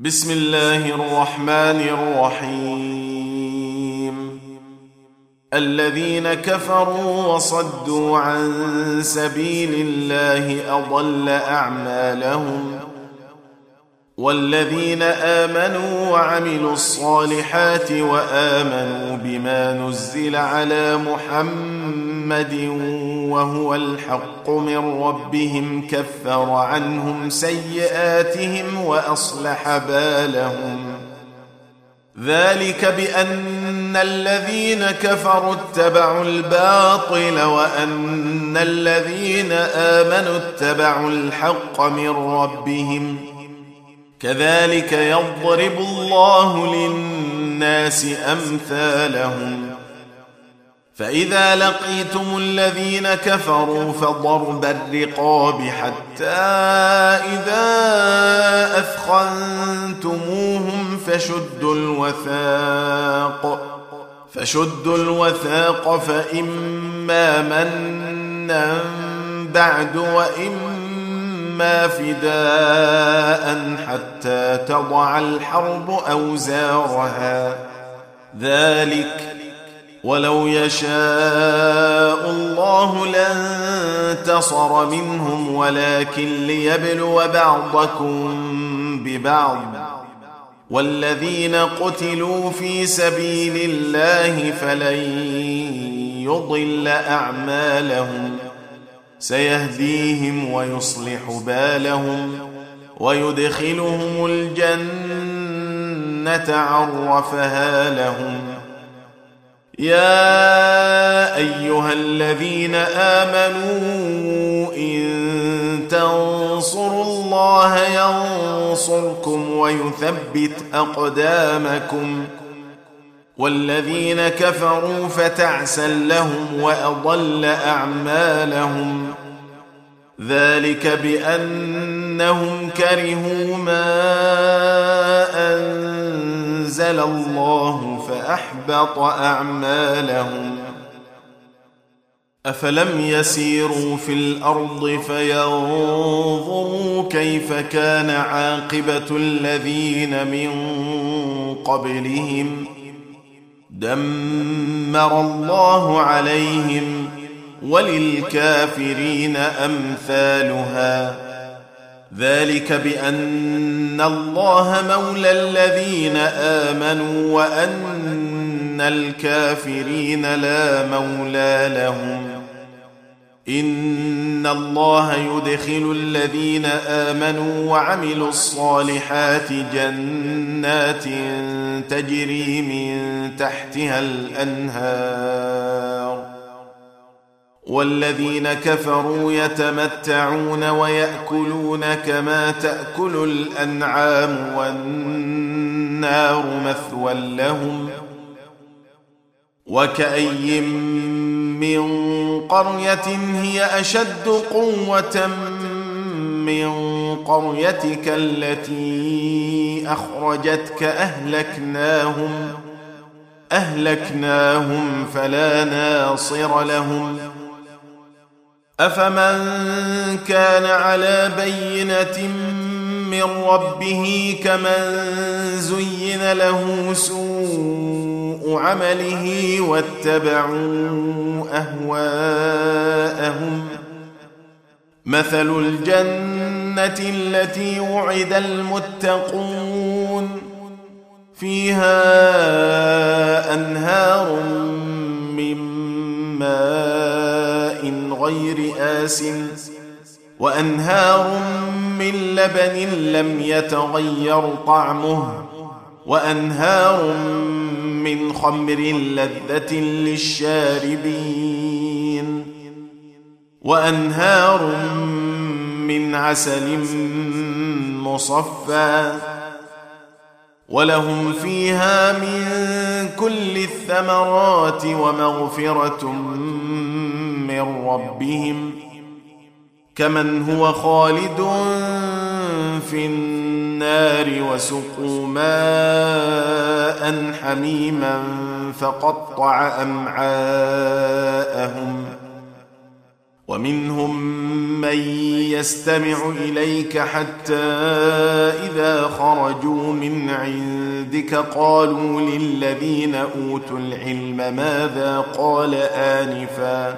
بسم الله الرحمن الرحيم. الذين كفروا وصدوا عن سبيل الله أضل أعمالهم، والذين آمنوا وعملوا الصالحات وآمنوا بما نزل على محمد وهو الحق من ربهم كفر عنهم سيئاتهم وأصلح بالهم. ذلك بأن الذين كفروا اتبعوا الباطل وأن الذين آمنوا اتبعوا الحق من ربهم، كذلك يضرب الله للناس أمثالهم. فإذا لقيتم الذين كفروا فضرب الرقاب حتى إذا أثخنتموهم فشدوا الوثاق فإما منا بعد وإما فداء حتى تضع الحرب أوزارها. ذلك ولو يشاء الله لانتصر منهم ولكن ليبلو بعضكم ببعض، والذين قتلوا في سبيل الله فلن يضل أعمالهم، سيهديهم ويصلح بالهم ويدخلهم الجنة عرفها لهم. يا أيها الذين آمنوا إن تنصروا الله ينصركم ويثبت أقدامكم، والذين كفروا فتعسا لهم وأضل أعمالهم. ذلك بأنهم كرهوا ما أنزل الله فأحبط أعمالهم. أفلم يسيروا في الأرض فينظروا كيف كان عاقبة الذين من قبلهم، دمر الله عليهم وللكافرين أمثالها. ذلك بأن الله مولى الذين آمنوا وأن الكافرين لا مولى لهم. إن الله يدخل الذين آمنوا وعملوا الصالحات جنات تجري من تحتها الأنهار، والذين كفروا يتمتعون ويأكلون كما تأكل الأنعام والنار مثوى لهم. وكأي من قرية هي أشد قوة من قريتك التي أخرجتك أهلكناهم فلا ناصر لهم. أفمن كان على بينة من ربه كمن زين له سوء عمله واتبعوا أهواءهم. مثل الجنة التي وعد المتقون فيها أنهار من ماء غير آسٍ وأنهار من لبن لم يتغير طعمه وأنهار من خمر لذة للشاربين وأنهار من عسل مصفى، ولهم فيها من كل الثمرات ومغفرة من ربهم، كمن هو خالد في النار وسقوا ماء حميما فقطع أمعاءهم. ومنهم من يستمع إليك حتى إذا خرجوا من عندك قالوا للذين أوتوا العلم ماذا قال آنفا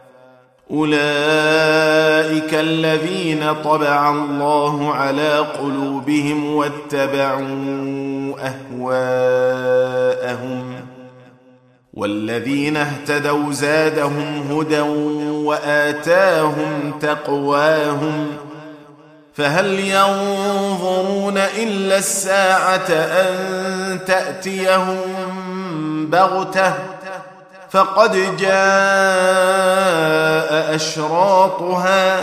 أولئك الذين طبع الله على قلوبهم واتبعوا أهواءهم والذين اهتدوا زادهم هدى وآتاهم تقواهم فهل ينظرون إلا الساعة أن تأتيهم بغتة فقد جاء أشراطها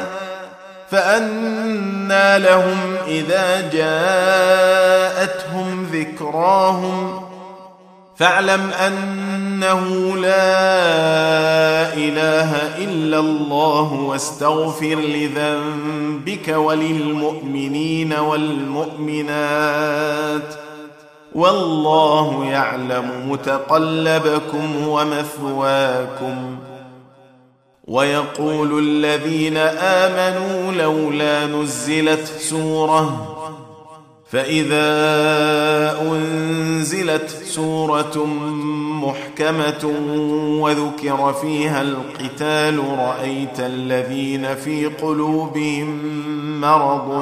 فأنى لهم إذا جاءتهم ذكراهم فاعلم أنه لا إله إلا الله واستغفر لذنبك وللمؤمنين والمؤمنات والله يعلم متقلبكم ومثواكم ويقول الذين آمنوا لولا نزلت سورة فإذا أنزلت سورة محكمة وذكر فيها القتال رأيت الذين في قلوبهم مرض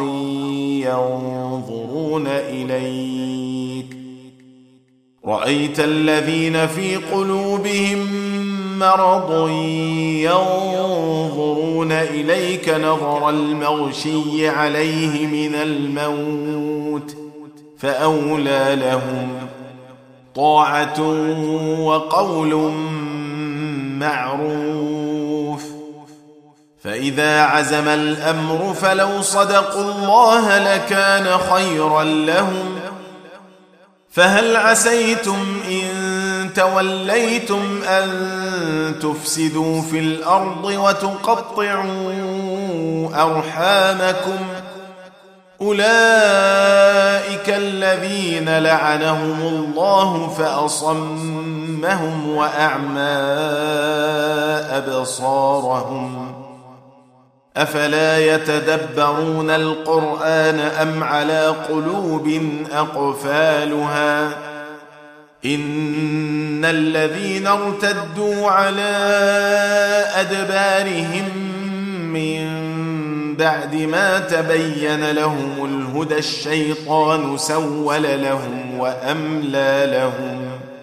ينظرون إليك نظر المغشي عليه من الموت فأولى لهم طاعة وقول معروف فإذا عزم الأمر فلو صدقوا الله لكان خيرا لهم فهل عسيتم إن توليتم أن تفسدوا في الأرض وتقطعوا أرحامكم أولئك الذين لعنهم الله فأصمهم وأعمى أبصارهم أفلا يتدبرون القرآن أم على قلوب أقفالها إن الذين ارتدوا على أدبارهم من بعد ما تبين لهم الهدى الشيطان سول لهم وأملى لهم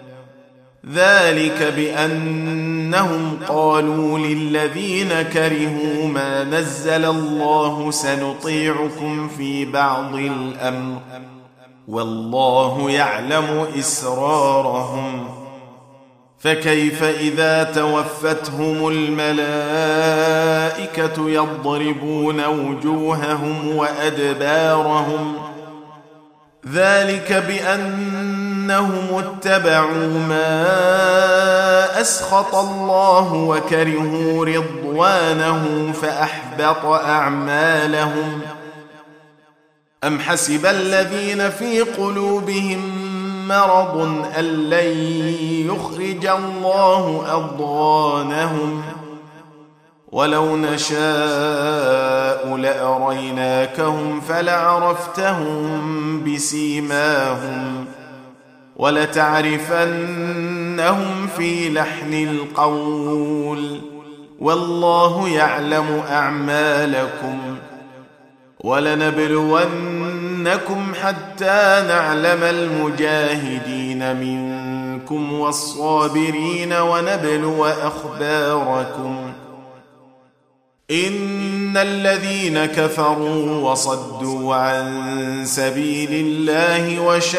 ذلك بأنهم قالوا للذين كرهوا ما نزل الله سنطيعكم في بعض الأمر والله يعلم إسرارهم فكيف إذا توفتهم الملائكة يضربون وجوههم وأدبارهم ذلك بأنهم اتبعوا ما أسخط الله وكرهوا رضوانه فأحبط أعمالهم أم حسب الذين في قلوبهم مرض أن لن يخرج الله أضغانهم ولو نشاء لأريناكهم فلعرفتهم بسيماهم ولتعرفنهم في لحن القول والله يعلم أعمالكم ولنبلونكم حتى نعلم المجاهدين منكم والصابرين ونبلو أخباركم إن الذين كفروا وصدوا عن سبيل الله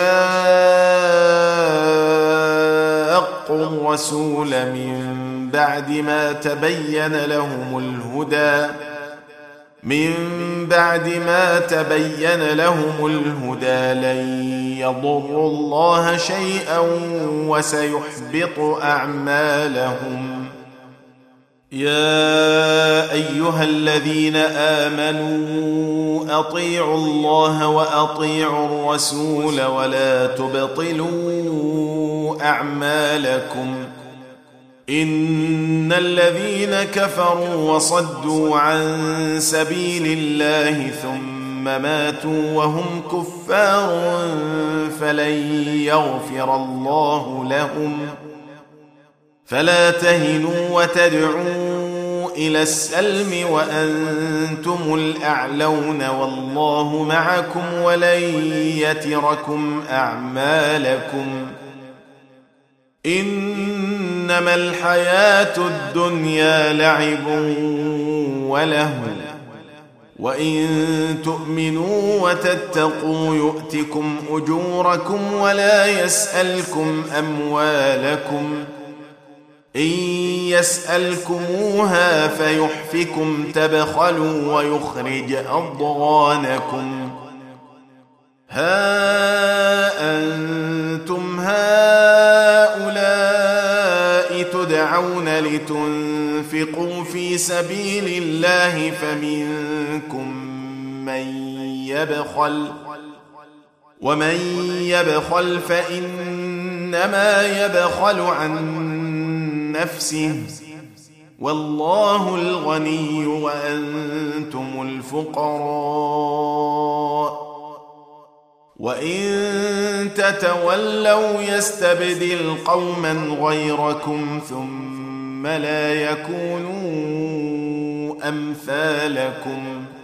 وشاقوا الرسول من بعد ما تبين لهم الهدى لن يضروا الله شيئا وسيحبط أعمالهم يا أيها الذين آمنوا أطيعوا الله وأطيعوا الرسول ولا تبطلوا أعمالكم إن الذين كفروا وصدوا عن سبيل الله ثم ماتوا وهم كفار فلن يغفر الله لهم فلا تهنوا وتدعوا إلى السلم وأنتم الأعلون والله معكم ولن يتركم أعمالكم إنما الحياة الدنيا لعب ولهو وإن تؤمنوا وتتقوا يؤتكم أجوركم ولا يسألكم أموالكم إن يسألكموها فيحفكم تبخلوا ويخرج أضغانكم ها أنتم هؤلاء تدعون لتنفقوا في سبيل الله فمنكم من يبخل ومن يبخل فإنما يبخل عن نفسه والله الغني وأنتم الفقراء وإن تتولوا يستبدل قوما غيركم ثم لا يكونوا أمثالكم